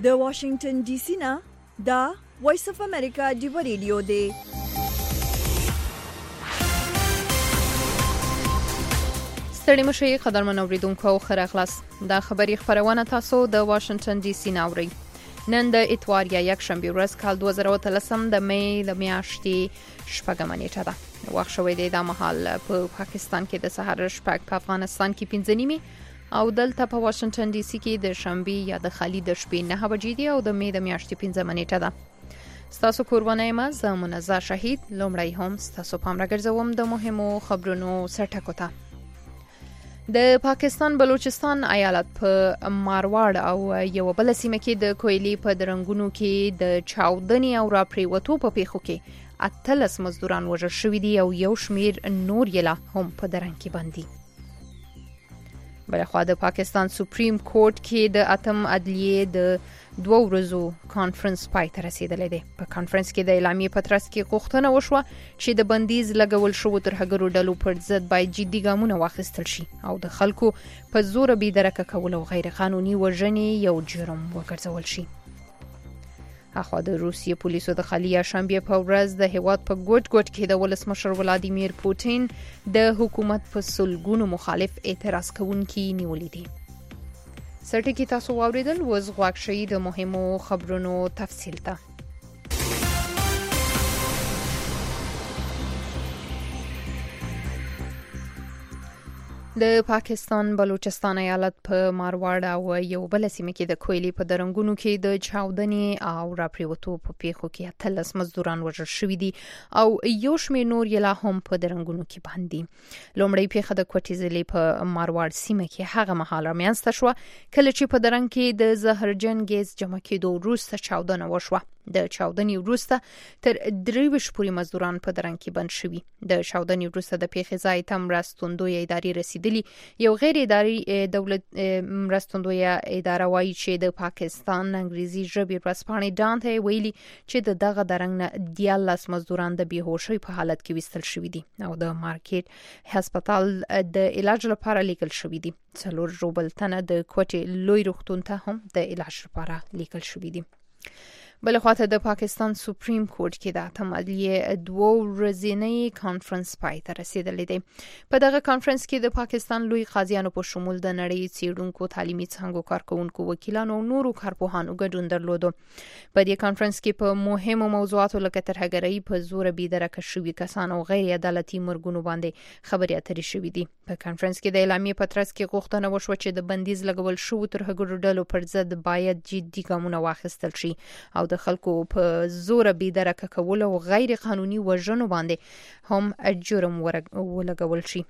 د واشنگټن ډي سي نه دا وایس اف امریکا دی ریډیو دی. ستړي مشي قدرمن اوریدونکو خره خلاص دا خبری خبرونه تاسو د واشنگټن ډي سي ناوړي. نن د اتوار یا یک شنبه ورځ کال 2013 د مې د میاشتې شپږمه نیټه ده. وخت شوی دی د مهال په پاکستان کې د سحر شپږ، په افغانستان کې 5 نیمه او دلته په واشنگټن ډي سي کې د شنبه یا د خالي د شپې 9 بجې دی او د مې د میاشتې 15 نیټه ده. ستاسو قربانای ما زمونزه شهید لومړی هم ستاسو پام راګرځوم د مهمو خبرونو سرټکو ته. د پاکستان بلوچستان ایالت په مارواړ او یو بل سیمه کې د کویلی په درنګونو کې د چاودنې او راپریوتو په پیښو کې 18 مزدوران وژل شوي دي او یو شمیر نور یې لا هم په درنګ کې بندي. بلخوا د پاکستان سپریم کورټ کې د اتم عدلیه د 2 ورځو کانفرنس پای ته رسیدلی دی. په کانفرنس کې د اعلامیې په ترڅ کې غوښتنه وشوه چې د بندیز لګول شوو ترهګرو ډلو پر ضد باید جدي ګامونه واخیستل شي او د خلکو په زور بې درکه کول او غیر قانوني وژنې یو جرم وګرځول شي. اخوا د روسیې پولیسو د خالیه شنبه په ورځ د هیواد په ګوټ کې د ولسمشر ولادیمیر پوتین د حکومت په سلګونو مخالف اعتراض کوونکي نیولې دي. سرټکی تاسو واوریدل وز غواړ شي د مهمو خبرونو تفصیل ته. د پاکستان بلوچستان ایالت په مارواړ او یو بل سیمه کې د کویلی په درنګونو کې د چاودنې او راپریوتو په پیښو کې 18 مزدوران وژل شوي دي او یو شمېر نور یې لا هم په درنګونو کې باندې. لومړی پیښه د کوټي ضلع په مارواړ سیمه کې هغه مهال رامنځته شوه کله چې په درنګ کې د زهرجن ګیس جمع کېدو وروسته چاودنه وشوه. د چاودنې وروسته تر 3 پورې مزدوران په درنګ کې بند شوي. د چاودنې وروسته د پیښې ځای ته مرستندوی ادارې رسیدلي. یو غیر اداري دولت مرستندوی اداره وايي چې د پاکستان انګریزي ژبې ورځپاڼې ډان ته ویلي چې د دغه درنګ نه 14 مزدوران د بیهوشۍ په حالت کې وستل شوي دي او د مارکیټ هسپتال د علاج لپاره لیکل شوي دي. 4 روبل تنه د کوټي لوی روغتون ته هم د علاج لپاره لیکل شوي دي. بلخواته د پاکستان سپریم کورټ کې د اتم عدلیه 2 ورځنی کانفرنس پای ته رسیدلی دی. په دغه کانفرنس کې د پاکستان لوی قاضیانو په شمول د نړۍ څیړونکو، تعلیمي څانګو کارکونکو، وکیلانو او نورو کارپوهانو ګډون درلودو. په دې کانفرنس کې په مهمو موضوعاتو لکه ترهګرۍ، په زور بې درکه شوي کسان او غیر عدالتي مرګونو باندې خبرې اترې شوې دي. په کانفرنس کې د اعلامیې په ترڅ کې غوښتنه وشوه چې د بندیز لګول شوو ترهګرو ډلو پر ضد باید جدي ګامونه واخیستل شي او د خلکو په زور بې درکه کول او غیر قانوني وژنو باندې هم جرم ولګول شي.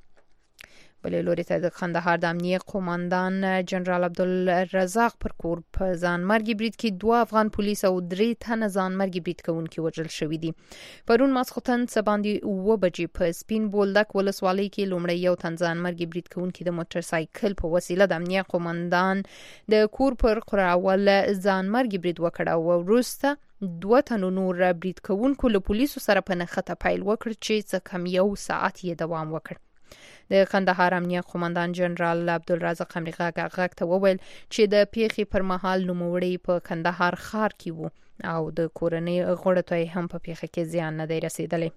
بلې لوري ته د کندهار د امنیه قوماندان جنرال عبدالرزاق پر کور په ځان مرګي برید کې 2 افغان پولیس او 3 تنه ځان مرګي برید کوونکي وژل شوي دي. پرون ماسخوتن باندې 9 بجې په سپین بولدک ولسوالۍ کې لومړی یو تن ځان مرګي برید کوونکي د موټر سایکل په وسیله د امنیه قوماندان د کور پر قراول ځان مرګي برید وکړ او وروسته 2 تنو نور برید کوونکو له پولیسو سره په نښته پیل وکړ چې څه کم یو ساعت یې دوام وکړ. د کندهار امنیه قوماندان جنرال عبدالرزاق امریکا غاک ته وویل چې د پیښې پر مهال نوموړی په کندهار ښار کې وو او د کورنۍ غړو ته هم په پیښه کې زیان نه دی رسیدلی.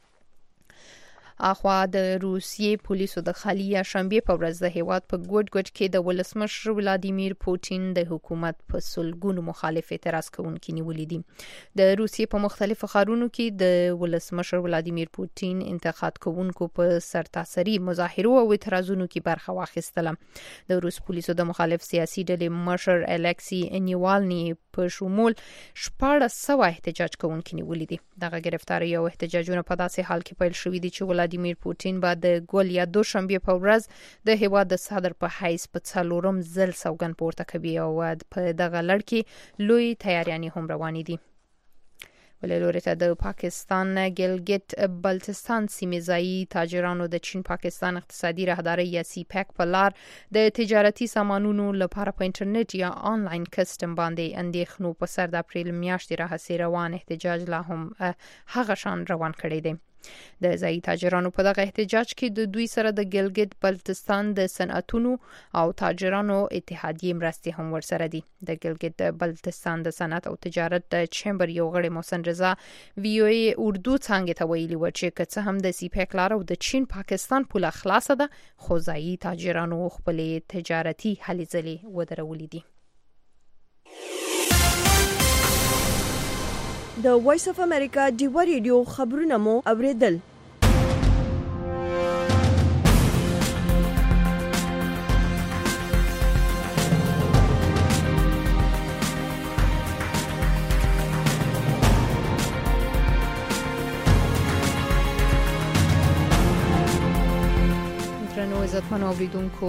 اخوا د روسیې پولیسو د خالیه شنبه په ورځ د هیواد په ګوټ کې د ولسمشر ولادیمیر پوتین د حکومت په سلګونو مخالف اعتراض کوونکي نیولې دي. د روسیې په مختلفو ښارونو کې د ولسمشر ولادیمیر پوتین انتقاد کوونکو په سرتاسري مظاهرو او اعتراضونو کې برخه واخیستله. د روس پولیسو د مخالف سیاسي ډلې مشر الکسی نیوالني په شمول 1400 احتجاج کوونکي نیولې دي. دغه گرفتاری او احتجاجونه په داسې حال کې پیل شوې دي چې ولادیمیر پوتین بعد د ګول یا دوشنبه په ورځ د هیواد د صدر په حیث په 4م ځل سوګند پورته کوي او په دغه لړ کې لوی تیاریانې هم روانې دي. بلې لوري ته د پاکستان ګلګت بلتستان سیمې ځایي تاجرانو د چین پاکستان اقتصادي راهداري یا سی پیک په لار د تجارتي سامانونو لپاره په انټرنیټ یا آنلاین کسټم باندې اندېښنو په سر د اپریل میاشتې راهیسې روان احتجاج لا هم هغه شان روان کړی دی. د ځایي تاجرانو په دغه احتجاج کې د دوی سره د ګلګت بلتستان د صنعتونو او تاجرانو اتحادیې مرستې هم ورسره دي. د ګلګت بلتستان د صنعت او تجارت د چمبر یو غړي محسن رضا وی او ای اردو څنګه ته ویلي و چې که هم د سیپیک لار او د چین پاکستان پوله خلاصه ده، خو ځایي تاجرانو خپل تجارتي هلې ځلې ودرولې دي. د وایس اف امریکا ډیوا ریډیو خبرونه مو اوریدل. عزتمنو اوریدونکو،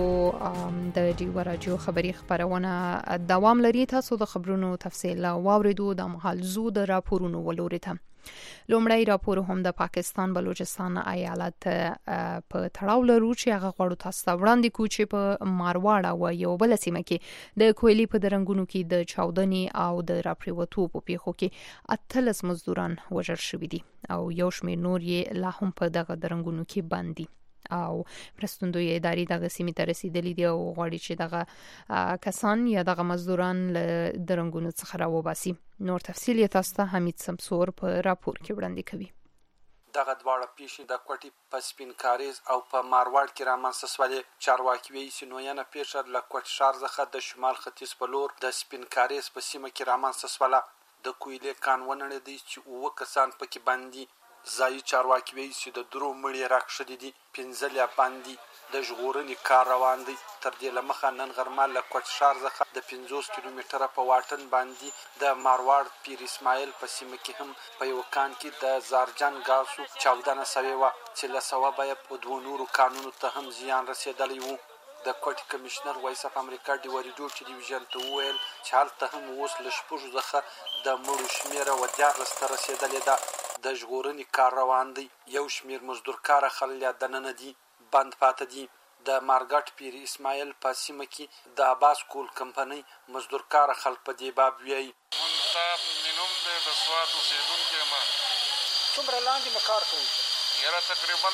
د ډیوا راډیو خبری خبرونه دوام لري. تاسو د خبرونو تفصیل واوریدو د مهال زو د راپورونو ولوري ته. لومړی راپور هم د پاکستان بلوچستان ایالت په تړاو لرو چې هغه غواړو تاسو ته وړاندې کوو چې په مارواړه او یو بل سیمه کې د کویلي په درنګونو کې د چاودنې او د راپریوتو په پیښو کې 18 مزدوران وژل شوي دي او یو شمېر نور یې لا هم په دغه درنګونو کې بند دي او مرستندوی اداري دغه سیمې ته رسیدلي دي او غواړي چې دغه کسان یا دغه مزدوران له درنګونو څخه راوباسي. نور تفصیل یې تاسو ته حمید سمسور په راپور کې وړاندې کوي. دغه دواړه پیښې د کوټي په سپین کاریز او په مارواړ کې رامنځته شولې. چارواکي وایي چې نویانه پیښه له کوټ ښار څخه د شمال ختیځ په لور د سپین کاریز په سیمه کې رامنځته شوله. د کویلې کان ونړېدی چې 9 کسان پکې باندې. ځایي چارواکي وایي چې د درو مړي راکښلي دي، 15 لا باندې د ژغورنې کار روان دی. تر دې له مخه نن غرمه له کوټ ښار څخه د 50 کیلومتره په واټن باندې د مارواړ پیر اسماعیل په سیمه کې هم په یو کان کې د زارجن ګاسو چاودنه شوې وه چې له سوابه یې په 2 نورو کانونو ته هم زیان رسېدلی و. د کوټي کمشنر وایس اف امریکا ډیوا ریډیو ټلویزیون ته وویل چې هلته هم اوس له 6 څخه د مړو شمېره 14 ته رسېدلې ده. د ژغورنې کار روان دی. یو شمېر مزدور کاره خلک لا دننه دي، بند پاته دي. د مارګټ پیر اسماعیل په سیمه کې د عباس کول کمپنۍ مزدور کاره خلک په دې باب وایي. منتاب مینوم دی، د سوات اوسېدونکی ما. څومره لاندې مو کار کوئ؟ یاره تقریبا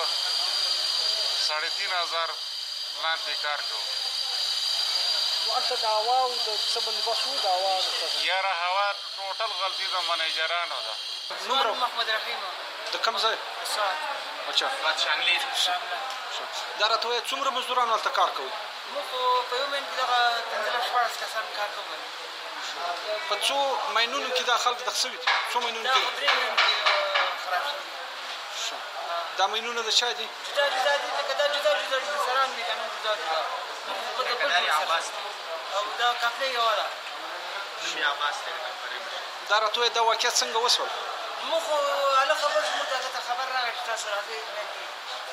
3500 لاندې کار کوو. هلته د هوا او د څه بندوبست و؟ د هوا یاره هوا ټوټل غلطي د منیجرانو ده. نومره محمد رحیم د کوم ځای؟ سوات. اچھا شانګلي. دا راته وایه څومره مزدوران هلته کار کوي؟ موږ په یو مین کې دغه 15-14 کسان کار کوو. په څو ماینونو کې دا خلک دغه شوي دي؟ څو ماینونو دا کې؟ 3 مین کې خراب شوي. دا ماینونه د چا دي؟ جدا جدا دي، لکه دا جدا جدا سران دي، کنه جدا جدا. په دغه عباس او دا کافي یو ده. شي عباس ته دا راته وایه دا واقعیت څنګه وشول؟ موږ خو هله خبر زموږ ته خبر راغی چې تاسو راځئ مین کې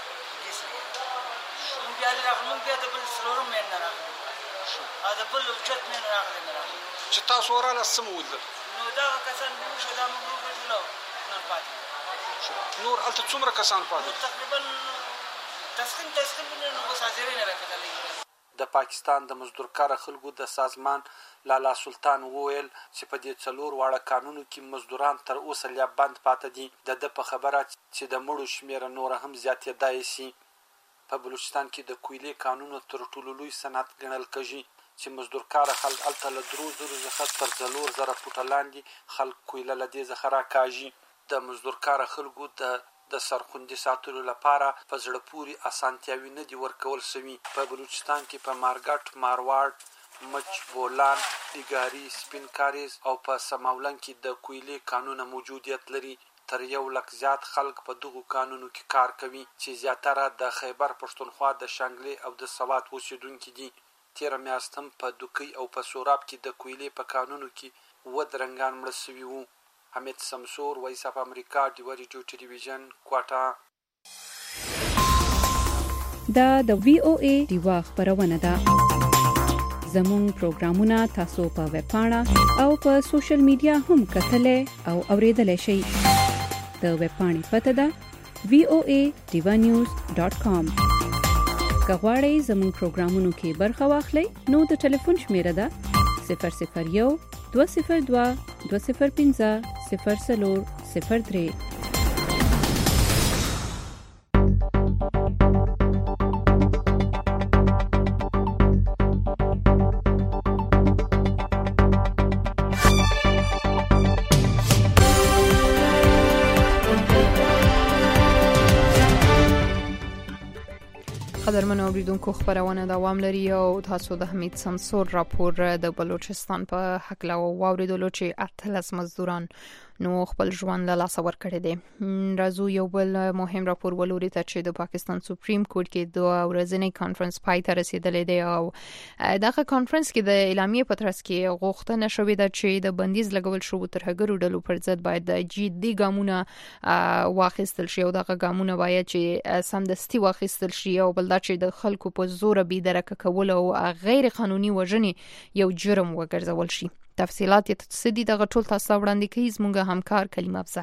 موږ بیا راغلو. موږ بیا د بل څلورم مین نه راغلو او د بل اوچت مین راغلی نه راغلو. چې تاسو ورالاست څه مو ولیدل؟ نو دغه کسان موږ شو، دا موږ وګټلو نور پاتې. نور هلته څومره کسان پاتې؟ تقریبا تسخین نو اوس حاضرۍ نه راکتلی. د پاکستان د مزدور کاره خلکو د سازمان لالا سلطان وویل چې په دې 4 واړه قانونو کې مزدوران تر اوسه لا بند پاته دي. د په خبره چې د مړو شمېره نور هم زیاتېدای شي. په بلوچستان کې د کویلې قانونو تر ټولو لوی صنعت ګڼل کېږي چې مزدور کاره خلک هلته له 3000 څخه تر 4000 فوټه لاندې خلک کویله له دې څخه راکاږي. د مزدور کاره خلکو د سرخوندي ساتلو لپاره په زړه پورې اسانتیاوي نه دي ورکول شوي. په بلوچستان کې په مارګټ، مارواړ، مچ، بولان، بیګاري، سپین کاریز او په سماولنګ کې د کویلې کانونه موجودیت لري. تر 1 لک زیات خلک په دغو کانونو کې کار کوي چې زیاتره د خیبر پښتونخوا د شانګلي او د سوات اوسېدونکي دي. تېره میاشت هم په دوکۍ او په سوراب کې د کویلې په کانونو کې 7 درنګان مړه شوي وو. حمید سمسور، وایس اف امریکا، ډیوا ریډیو ټلویزیون، کوټا. دا د وی او ای ډیوا خبرونه ده. زموږ پروګرامونه تاسو په ویب پاڼه او په سوشل میډیا هم کتلای او اوریدلای شئ. د ویب پاڼې پته ده voadevanews.com. کغواړئ زموږ پروګرامونو کې برخه واخلئ نو د ټلیفون شمیره ده 001 202 205 0403. قدرمن اوریدونکو خبرونه دوام لري او تاسو د حمید سمسور راپور د بلوچستان په حق لا واوریدلو چې اتلس مزدوران نو خپل ژوند له لاس ورکړي دي. راځو یو بل مهم راپور ولوري ته چې د پاکستان سپریم کورټ کې دوه ورځنی کانفرنس پای ته رسیدلې دی او دغه کانفرنس کې د اعلامیې په ترڅ کې غوښتنه شوې ده چې د بندیز لګول شو ترهګرو ډلو پر ضد باید د جدي ګامونه واخیستل شي او دغه ګامونه باید چې سمدستي واخیستل شي او بل دا چې د خلکو په زور به درک کول او غیر قانوني وژنې یو جرم وګرځول شي. تفصيلات تصدي دغه ټول تاسو وړاندې کوي زموږ همکار کلیم افضل.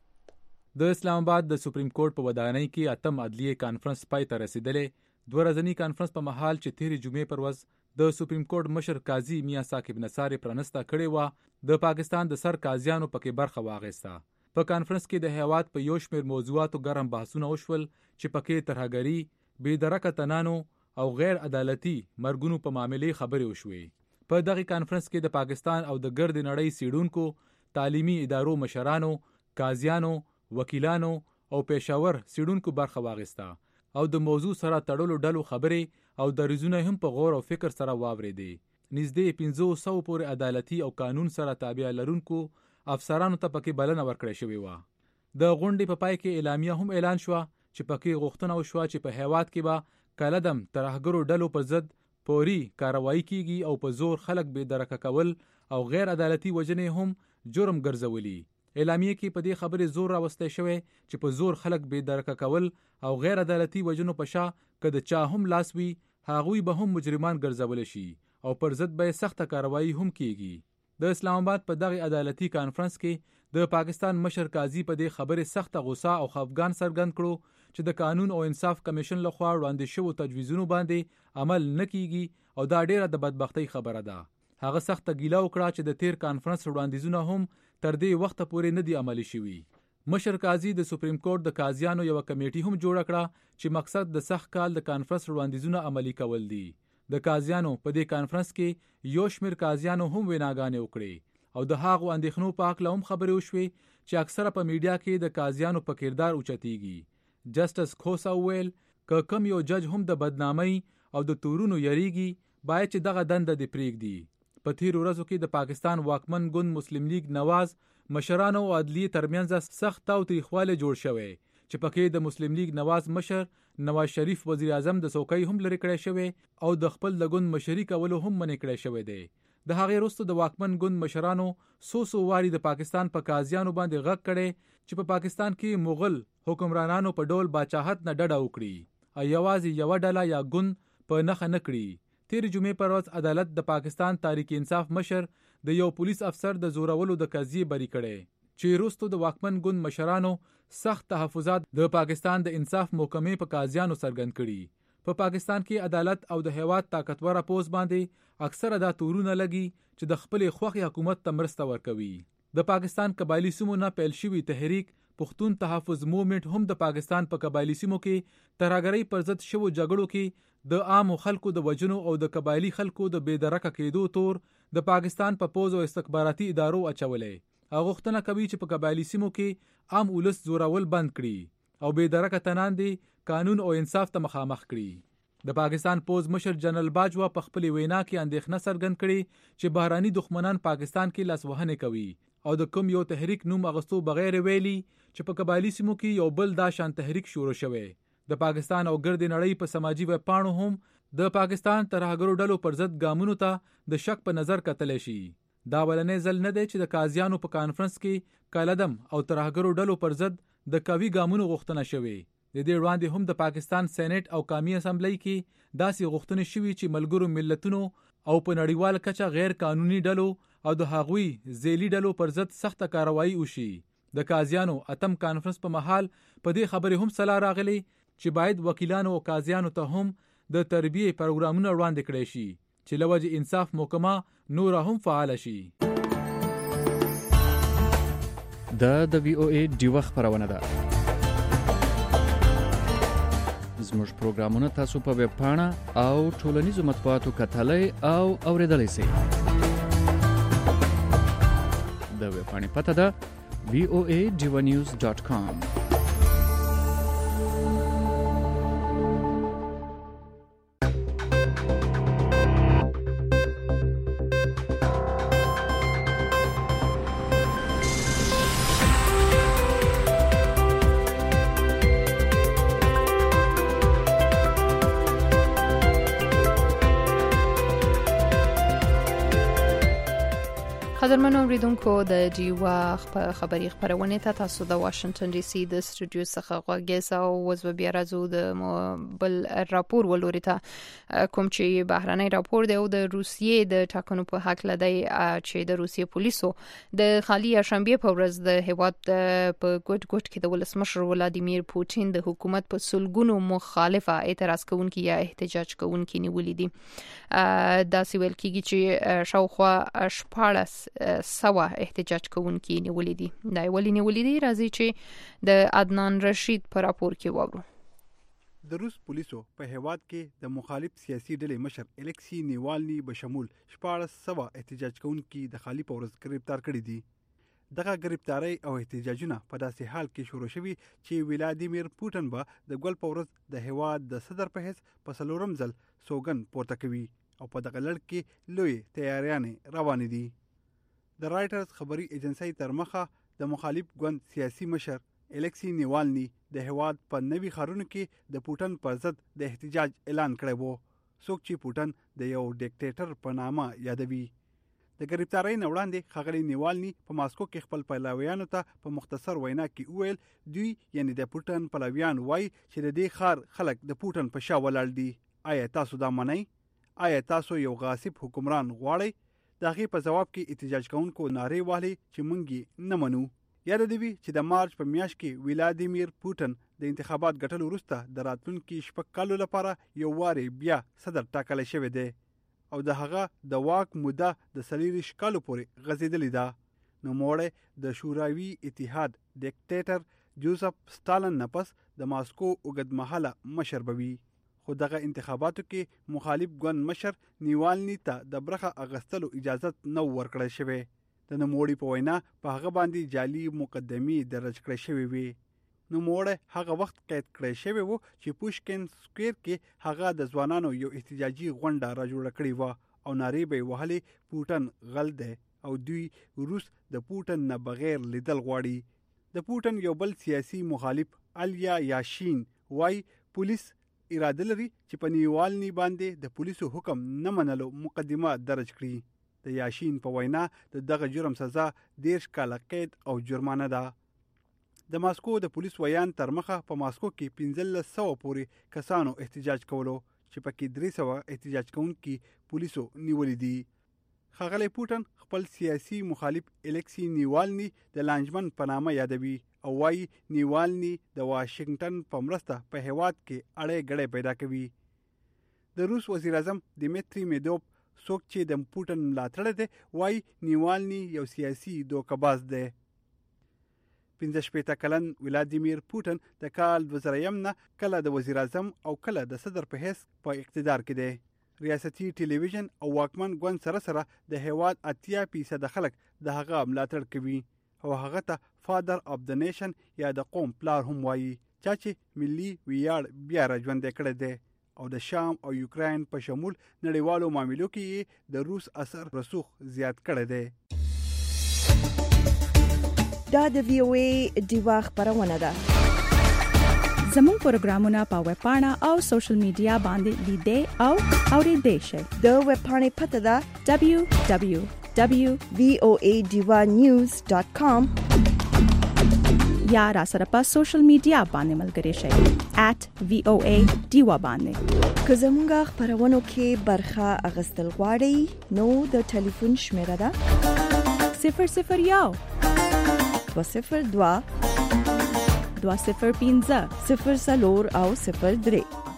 د اسلام آباد د سپریم کورټ په ودانۍ کې اتم عدلیه کانفرنس پای ته رسیدلې. دوه ورځنی کانفرنس په مهال چې تیرې جمعې پر ورځ د سپریم کورټ مشر قاضي میاں ثاقب نثار پرانستا کړې و د پاکستان د سر قاضیانو پکې برخه واغېسته. په کانفرنس کې د هیواد په یو شمېر موضوعاتو ګرم بحثونه وشول چې پکې ترهګري، بې درکه تنانو او غیر عدالتي مرګونو په معاملې خبرې وشوې. په دغه کانفرنس کې د پاکستان او د ګرد نړۍ سیډونکو، تعلیمي ادارو مشرانو، قاضیانو، وکیلانو او پېښور سیډونکو برخه واغېسته او د موضوع سره تړلو ډلو خبرې او دریځونه هم په غور او فکر سره واورېدې. نږدې 500 پورې عدالتي او قانون سره تابع لرونکو افسرانو ته پکې بلنه ورکړې شوې وه. د غونډې په پای کې اعلامیه هم اعلان شوه چې پکې غوښتنه وشوه چې په هیواد کې به کلدم ترهګرو ډلو پر ضد پوری کاروایی کیږي او په زور خلک به درک کول او غیر عدالتي وجنې هم جرم ګرځولي. اعلامیه کې په دې خبرې زور راوسته شوی چې په زور خلک به درک کول او غیر عدالتي وجنو په شا کده چا هم لاس وي هغوی به هم مجرمان ګرځول شي او پر ضد به سخت کاروایی هم کیږي. د اسلام آباد په دغه عدالتي کانفرنس کې د پاکستان مشر قاضي په دې خبره سخت غوسه او خفګان څرګند کړو چې د قانون او انصاف کمیشن لخوا وړاندې شوو تجویزونو باندې عمل نه کیږي او دا ډیره د بدبختۍ خبره ده. هغه سخت ګیله وکړه چې د تیر کانفرنس وړاندیزونه هم تر دې وخت پورې نه دي عملي شوي. مشر قاضي د سپریم کورټ د قاضیانو یو کمیټي هم جوړ کړه چې مقصد د سخت کال د کانفرنس وړاندیزونه عملي کول دي. د قاضیانو په دې کانفرنس کې یو شمېر قاضیانو هم ویناګانې وکړې او د هغو اندېښنو په اړه هم خبرې وشوې چې اکثره په میډیا کې د قاضیانو په کردار اوچتېږي. جسټس خوسا ویل که کم یو جج هم د بدنامۍ او د تورونو یریږي باید چې دغه دنده دې پرېږدي. په تیرو ورځو کې د پاکستان واکمن ګوند مسلم لیگ نواز مشرانو او عدلیې ترمنځ سخت تاوتریخوالی جوړ شوی چې پکې د مسلم لیگ نواز مشر نواز شریف وزیر اعظم د څوکۍ هم لرې کړی شوی او د خپل د ګوند مشري کولو هم منع کړی شوی دی. د هغې وروسته د واکمن ګوند مشرانو څو واري د پاکستان په قاضیانو باندې غږ کړی چې په پاکستان کې مغل حکمرانانو په ډول باچاحت نه ډډه وکړي او یوازې یو ډله یا ګوند په نخښه نه کړي. تیر جمعې پر ورځ عدالت د پاکستان تحریک انصاف مشر د یو پولیس افسر د زورولو د قضیې بری کړي چې وروسته د واکمن ګوند مشرانو سخت تحفظات د پاکستان د انصاف محکمې په قاضیانو څرګند کړي. په پاکستان کې عدالت او د هیواد طاقتور پوز باندې اکثره دا تورونه لګي چې د خپل خوخي حکومت ته مرسته ورکوي. د پاکستان قبایلی سیمو نه پیل شوی تحریک پښتون تحفظ موومېنټ هم د پاکستان په قبایلی سیمو کې ترهګرۍ پر ضد شوو جګړو کې د عامو خلکو د وجنو او د قبایلی خلکو د بې درکه کېدو تور د پاکستان په پوز او استخباراتي ادارو اچولې. هغه غوښتنه کوي چې په قبایلی سیمو کې عام ولس زورول بند کړي او بې درکه تنان دي قانون او انصاف ته مخامخ کړي. د پاکستان پوز مشر جنرال باجوا په خپل وینا کې اندېښنه څرګند کړي چې بهراني دښمنان پاکستان کې لاسوهنه کوي او د کوم یو تحریک نوم اغستو بغیر ویلي چې په قبایلی سیمو کې یو بل دا شان تحریک شروع شوی. د پاکستان او ګرد نړۍ په سماجی ویب پاڼو هم د پاکستان ترهګرو ډلو پر ضد ګامونو ته د شک په نظر کتل شي. دا ولنې ځل نه دی چې د قاضیانو په کانفرنس کې کالدم او ترهګرو ډلو پر ضد د قوي ګامونو غوښتنه شوې. د دې وړاندې هم د پاکستان سېنات او قومي اسمبلی کې داسې غوښتنې شوې چې ملګرو ملتونو او په نړیوال کچه غیر قانوني ډلو او د هغوی ذیلی ډلو پر ضد سخت کاروایی وشي. د قاضیانو اتم کانفرنس په محل په دې خبرې هم صلاح راغلی چې باید وکیلانو او قاضیانو ته هم د تربیه پروګرامونه وړاندې کړي شي چې لوجه انصاف محکمه نور هم فعال شي. د VOA ډیوه خبرونه ده. زموږ پروګرامونه تاسو په ویب پاڼه او ټولنیزو مطبوعاتو کتلای او اوریدلای شئ. د ویب پاڼې پته ده voaDivanews.com. قدرمنو اوریدونکو د جیوا خبري خبرونه ته تاسو د واشنگټن ډي سي د سټوډیو څخه غوږی او وزو بیا راځو د بل راپور ولوري ته کوم چې بهرنی راپور دی او د روسیې د ټاکنو په حق لدی چې د روسیې پولیسو د خالي شنبه په ورځ د هیواد په ګډ کې د ولسمشر ولادیمیر پوتین د حکومت په سلګونو مخالفه اعتراض کوونکي یا احتجاج کوونکي نیولې دي. دا سویل کیږي چې شاوخوا شپاړس سوا احتجاج کوونکي نیولې دي. دا نیولې دي راځي چې د عدنان رشید پر راپور کې وورو. د روس پولیسو په هیواد کې د مخالف سیاسي ډلې مشر الکسی نیوالني بشمول 1400 احتجاج کوونکي د خالي پورز گرفتار کړي دي. دغه گرفتاری او احتجاجونه په داسې حال کې شروع شوي چې ولادیمیر پوتین به د ګل پورز د هیواد د صدر په حیث په څلورم ځل سوګن پورته کوي او په دغه لړ کې لوی تیاریانې روانې دي. د رایټرز خبري ایجنسی تر مخه د مخالف ګوند سیاسي مشر الکسی نیوالني د هیواد په نوي خارونو کې د پوتین پر ضد د احتجاج اعلان کړی وو، څوک چې پوتین د یو ډیکټیټر په نامه یادوي. د گرفتاری نه وړاندې ښاغلي نیوالني په ماسکو کې خپل پلویانو ته په مختصر وینا کې وویل دوی یعنی د پوتین پلویان وایي چې د دې ښار خلک د پوتین په شا ولاړ دي. آیا تاسو دا منئ؟ آیا تاسو یو غاصب حکمران غواړئ؟ د هغې په جواب کې احتجاج کوونکو نارې وهلې چې موږ یې نه منو. یاد دې وي چې د مارچ په میاشت کې ولادیمیر پوتین د انتخابات ګټلو وروسته د راتلونکي 6 کالو لپاره یو واري بیا صدر ټاکلی شوی دی او د هغه د واک موده د 40 کالو پورې غځېدلې ده. نوموړی د شوروي اتحاد ډیکټیټر جوزف ستالین نه پس د ماسکو اوږدمهاله مشر بوي. خو دغه انتخاباتو کې مخالف ګوند مشر نیوالني ته د برخه اغستلو اجازه نه ورکړل شوی. د نوموړي په وینا په هغه باندې جعلي مقدمې درج کړې شوې وي. نوموړی هغه وخت قید کړی شوی وو چې پوشکین سکویر کې هغه د ځوانانو یو احتجاجي غونډه را جوړه کړې وه او نارې به یې وهلې پوتین غل دی او دوی روس د پوتین نه بغیر لیدل غواړي. د پوتین یو بل سیاسي مخالف الیا یاشین وای پولیس اراده لري چې په نیوالني باندې د پولیسو حکم نه منلو مقدمه درج کړي. د یاشین په وینا د دغه جرم سزا 10 کاله قید او جرمانه ده. د ماسکو د پولیس ویان تر مخه په ماسکو کې 1500 پورې کسانو احتجاج کولو چې پکې 300 احتجاج کوونکي پولیسو نیولې دي. ښاغلی پوتین خپل سیاسي مخالف الکسی نیوالني د لانجمن په نامه یادوي او وايي نیوالني د واشنگټن په مرسته په هیواد کې اړې ګړې پیدا کوي. د روس وزیر اعظم دیمیتری میدوف څوک چې د پوتین ملاتړی دی وايي نیوالني یو سیاسي دوکه‌باز دی. 15 کلن ولادیمیر پوتین د کال 2000 نه کله د وزیر اعظم او کله د صدر په حیث په اقتدار کې دی. ریاستي ټلویزیون او واکمن ګوند سره د هیواد 80% خلک د هغه ملاتړ کوي او هغه ته فادر اف د نیشن یا د قوم پلار هم وایي چې ملي ویاړ بیا را ژوندی کړی دی او د شام او یوکراین په شمول نړیوالو معاملو کې د روس اثر رسوخ زیات کړی دی. دا د وی او ای دیوا خبرونه ده. زموږ پروګرامونه په ویب پاڼه او سوشل میډیا باندې لیدئ او اوریدئ شئ. د ویب پاڼې پته ده www.voadivanews.com یا را سره په سوشل میډیا باندې ملګری شئ @voadiva باندې. که زموږ خبرونو کې برخه اغستل غواړئ نو د ټلیفون شمیره ده 001 202 205 04 او 03.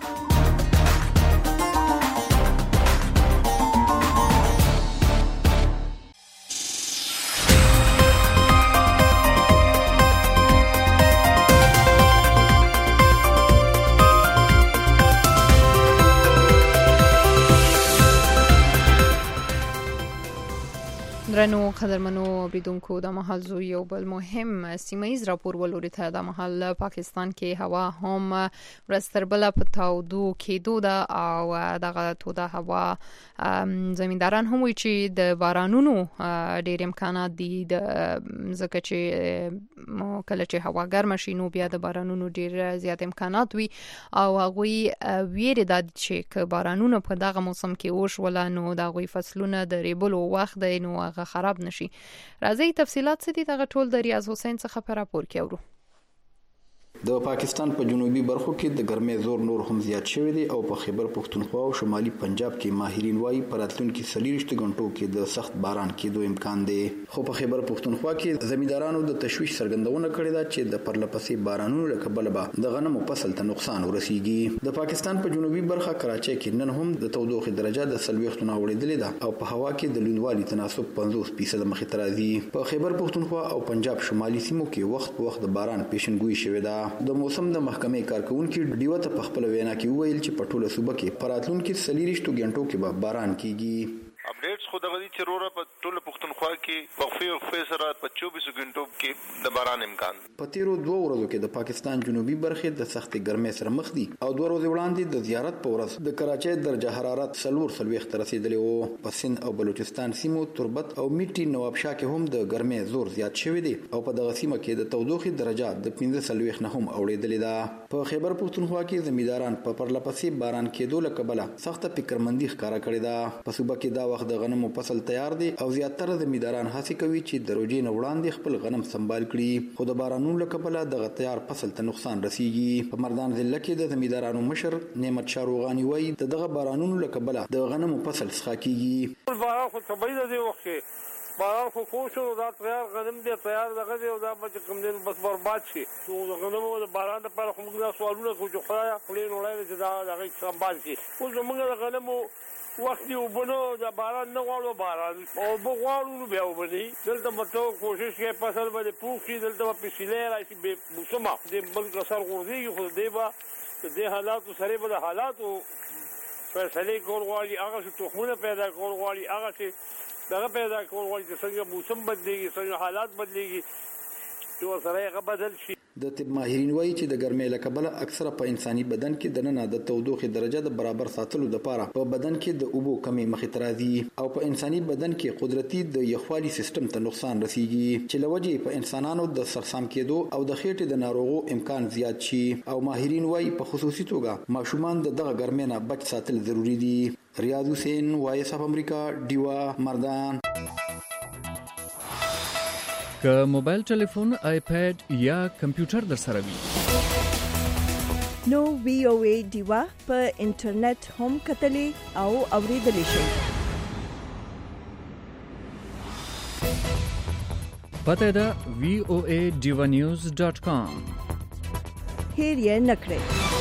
درنو قدرمنو اوریدونکو د مهال زو یو بل مهم سیمایي راپور ولوري ته د مهال پاکستان کې هوا هم ورستربل په تاودو کېدو ده او دغه توده هوا زمینداران هم وی چې د بارانونو ډېر امکانات دي د ځکه چې کله چې هوا ګرمه شي نو بیا د بارانونو ډېر زیات امکانات وي او هغه ویری د چې بارانونو په دغه موسم کې وشول نو دغه فصلونه د ریبلو وخت دی نو هغه خراب نشي. راځي تفصيلات څه دي دغه ټول د ریاض حسین څخه په راپور کې اورو. د پاکستان په جنوبي برخو کې د ګرمۍ زور نور هم زیات شوی دی او په خیبر پختونخوا او شمالي پنجاب کې ماهرین وايي په راتلونکي 40 غنټو کې د سخت باران کېدو امکان دی. خو په خیبر پختونخوا کې زمیندارانو د تشویش څرګندونه کړې ده چې د پرلپسې بارانونو له کبله به د غنمو فصل ته نقصان ورسیږي. د پاکستان په جنوبي برخه کراچۍ کې نن هم د تودوخې درجه د 40 اوړېدلې ده او په هوا کې د لوندوالي تناسب 50% مخې ته راځي. په خیبر پختونخوا او پنجاب شمالي سیمو کې وخت په وخت د باران پیشنګوئی شوې ده. د موسم د محکمې کارکونکو ډیوه ته په خپل وینا کې ویل چې په ټوله صوبه کې په راتلونکي 40 غنټو کې به باران کیږي. اپډیټس خو دغه چې رورا په ټوله پښتونخوا کې وقفه سره په 24 غنټو کې د باران امکان. په تیرو 2 ورځو کې د پاکستان جنوبي برخې د سخت ګرمۍ سره مخ دي او 2 ورځې وړاندې د زیارت په ورځ د کراچۍ درجه حرارت 40 ته رسیدلی وو. په سند او بلوچستان سیمو تربت او میټي نوابشاه کې هم د ګرمۍ زور زیات شوی دی او په دغه سیمه کې د تودوخې درجه د 45 نه هم اوړېدلې ده. په خیبر پختونخوا کې زمینداران په پرلپسې باران کېدو له کبله سخت فکرمندي ښکارا کړې ده. په صوبه کې دا وخت د غنمو فصل تیار دي او زیاتره زمینداران هڅه کوي چې د روزي نه وړاندې خپل غنم سنبال کړي. خو د بارانونو له کبله د تیار فصل ته نقصان رسیږي. په مردان ضلع کې د زمیندارانو مشر نعمت شاروغانی وایي دغه بارانونو له کبله د غنمو فصل څخه کیږي. باران خو طبيعي دی وخت باران خو خوشو دا تیار غنم دی تیار دغه دی او دا به کوم دین بس برباد شي. نو د غنمو د باران لپاره خو موږ دا سوالونه کوو چې خدای خپل نوړای چې دا دغه سنبال شي. خو زموږ د غنمو وخت یو بنو د باران نه غواړو باران او بغواړو بیا وبني دلته مته کوشش کوي فصل باندې پوښي دلته په سیلې راشي به موسمه د بل کسر غوړي خو دیبا د حالات سره به حالات فیصله کول غواړي هغه څه تخمونه پیدا کول غواړي هغه څه دغه پیدا کول غواړي چې څنګه موسم بدلېږي څنګه حالات بدلېږي چې سره هغه بدل شي. د طب ماهرین وایي چې د ګرمۍ له کبله اکثره په انساني بدن کې د ننه د تودوخې درجه د برابر ساتلو لپاره په بدن کې د اوبو کمی مخې ته راځي او په انساني بدن کې قدرتي د یخوالي سیستم ته نقصان رسیږي چې لوجه په انسانانو د سرسام کېدو او د خېټې د ناروغو امکان زیات شي. او ماهرین وایي په خصوصي توګه ماشومان د دغه ګرمۍ نه بچ ساتل ضروری دي. ریاض حسین وایس اف امریکا ډیوا مردان. که موبایل ټلیفون آیپاد یا کمپیوټر در سره وي نو VOA ډیوا په انټرنیټ هم کتلی او اوریدلی شئ. پته ده voaDivanews.com. هیر یې نکړئ.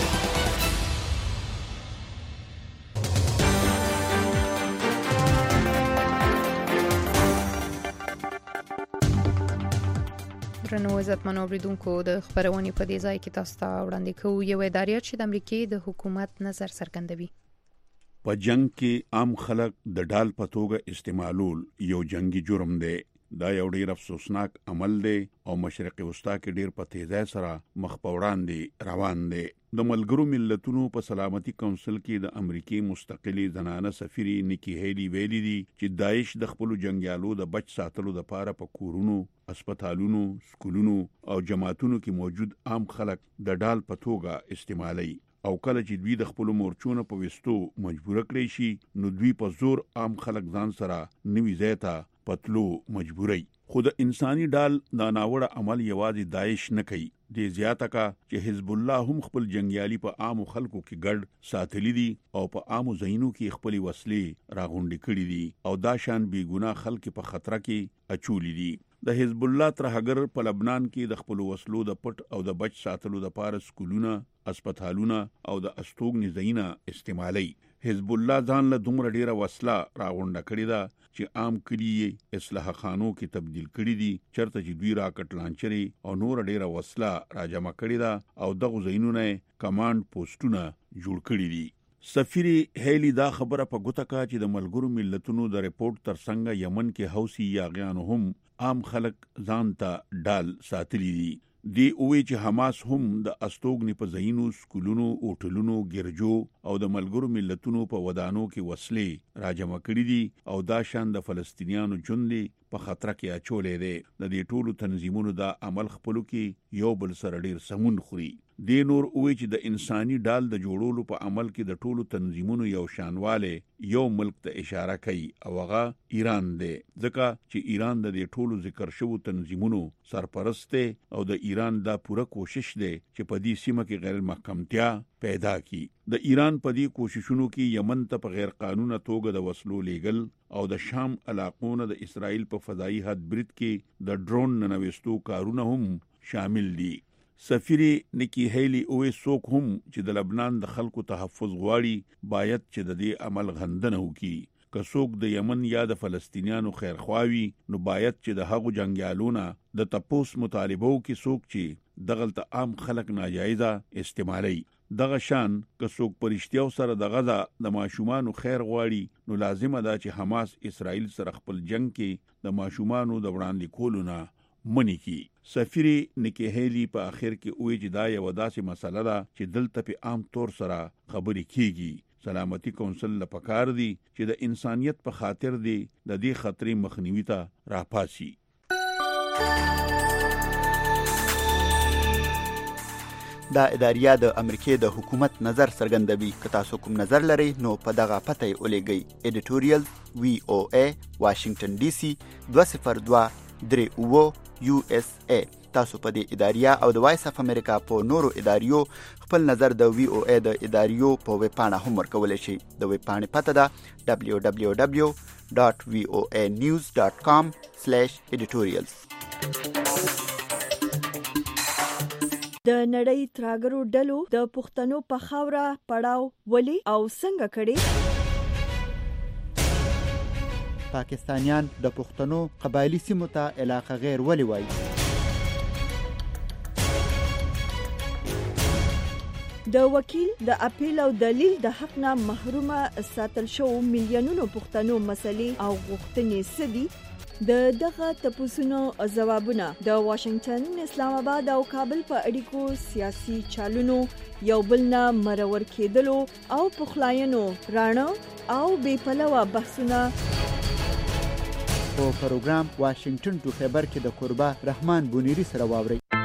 درنو عزتمنو اوریدونکو د خبرونې په دې ځای کې تاسو ته وړاندې کوو یو ادارې چې د امریکای د حکومت نظر څرګندوي. په جنگ کې عام خلک د ډال په توګه استعمالول یو جنگي جرم دی. دا یو ډیر افسوسناک عمل دی او مشرق وسطا کې ډیر په تیزی سره مخ په وړاندې روان دی. د ملګرو ملتونو په سلامتي کونسل کې د امریکای مستقلی زنانه سفیری نیکی هیلی ویلي دي چې داعش د خپل جنگیالو د بچ ساتلو لپاره په کورونو، هسپتالونو، سکولونو او جماعتونو کې موجود عام خلک د ډال په توګه استعمالي او کله چې دوی د خپل مورچونو په وستو مجبور کړی شي نو دوی په زور عام خلک ځان سره نوي ځایته پتلو مجبوري. خو د انساني ډال دا ناوړه عمل یوازې داعش نه کوي. د زیاته کا چې حزب الله هم خپل جنگیالي په عام خلکو کې ګډ ساتلی دي او په عام ځایونو کې خپل وسلې راغونډې کړې دي او دا شان بی ګناه خلک په خطر کې اچولې دي. د حزب الله ترهګر په لبنان کې د خپل وسلو د پټ او د بچ ساتلو لپاره سکولونه، هسپتالونه او د استوګنې ځایونه استعمالي. حزب الله ځان له دومره ډیره وسله راغونډه کړې ده چې عام کلی اصلاح خانو کې تبدیل کړي دي چرته چې دوی راکټ لانچري او نور ډیره وسله راجمع کړي ده او دغه ځایونه کمانډ پوسټونه جوړ کړي دي. سفیری هیلی دا خبره په ګوته کا چې د ملګرو ملتونو د ریپورت ترڅنګ یمن کې حوثي یاغیانو هم عام خلک ځان ته ډال ساتلی دي. دی اوی چې حماس هم د استوګنې په ځایونو، سکولونو، هوټلونو، ګرجو او د ملګرو ملتونو په ودانو کې وسلې راجمع کړي دي او دا شان د فلسطینیانو جون دي په خطر کې اچولې ده. د دې ټولو تنظیمونو دا عمل خپلو کې یو بل سره ډیر سمون خوري. د نور اوې چې د انساني ډال د جوړولو په عمل کې د ټولو تنظیمونو یو شانواله یو ملک ته اشاره کوي او هغه ایران دی، ځکه چې ایران د دې ټولو ذکر شوو تنظیمونو سرپرست دی او د ایران دا پوره کوشش دی چې په دې سیمه کې غیر محکمتیا پیدا کی. د ایران په دې کوششونو کې یمن ته په غیر قانوني توګه د وسلو لیږل او د شام علاقونو د اسرائیل په فضائي حد برید کې د ډرون ننوستو کارونه هم شامل دي. سفیری نکی هیلی اوې څوک هم چې د لبنان د خلکو تحفظ غواړي باید چې د دې عمل غندنه وکړي. که څوک د یمن یا د فلسطینیانو خیرخواوي نو باید چې د هغو جنگیالونو د تپوس مطالبو کې څوک چې دغلته عام خلک ناجایزه استعمالي. دغه شان که څوک پرشتیاو سره د غزا د ماشومانو خیر غواړي نو لازمه ده چې حماس اسرائیل سره خپل جنگ کې د ماشومانو د وړاندې کولو نه منی کی. سفیری نکی هیلی په اخر کې وی چې دا یو داسې مسله ده چې دلته په عام طور سره خبرې کیږي. سلامتی کونسل لپاره دی چې د انسانیت په خاطر دی د دې خطرې مخنیوي ته راپاسي. دا اداریه د امریکای د حکومت نظر څرګندوي. که تاسو کوم نظر لرئ نو په دغه پته یې ولېږئ. ایډیټوریال VOA واشنگټن DC 202 USA. تاسو په دې اداریه او د وایس اف امریکا په نورو اداریو خپل نظر د VOA د اداریو په ویب پاڼه هم ورکولی شئ. د ویب پاڼې پته ده www.voanews.com/editorials. د نړۍ تراګرو ډلو د پښتنو په خاوره پړاو ولي او څنګه کړي؟ پاکستانیان د پښتنو قبایلی سیمو ته علاقه غیر ولي وایي؟ د وکیل د اپیل او دلیل د حق نه محرومه ساتل شو میلیونونو پښتنو مسلې او غوښتنې سدي. د دغه تپوسونو ځوابونه د واشنگټن، اسلام آباد او کابل په اړیکو سیاسي چالونو یو بل نه مرور کېدلو او پخلاینو رانه او بې پلوه بحثونه په پروګرام واشنگټن ټو خبر کې د قربا رحمان بونیری سره واوري.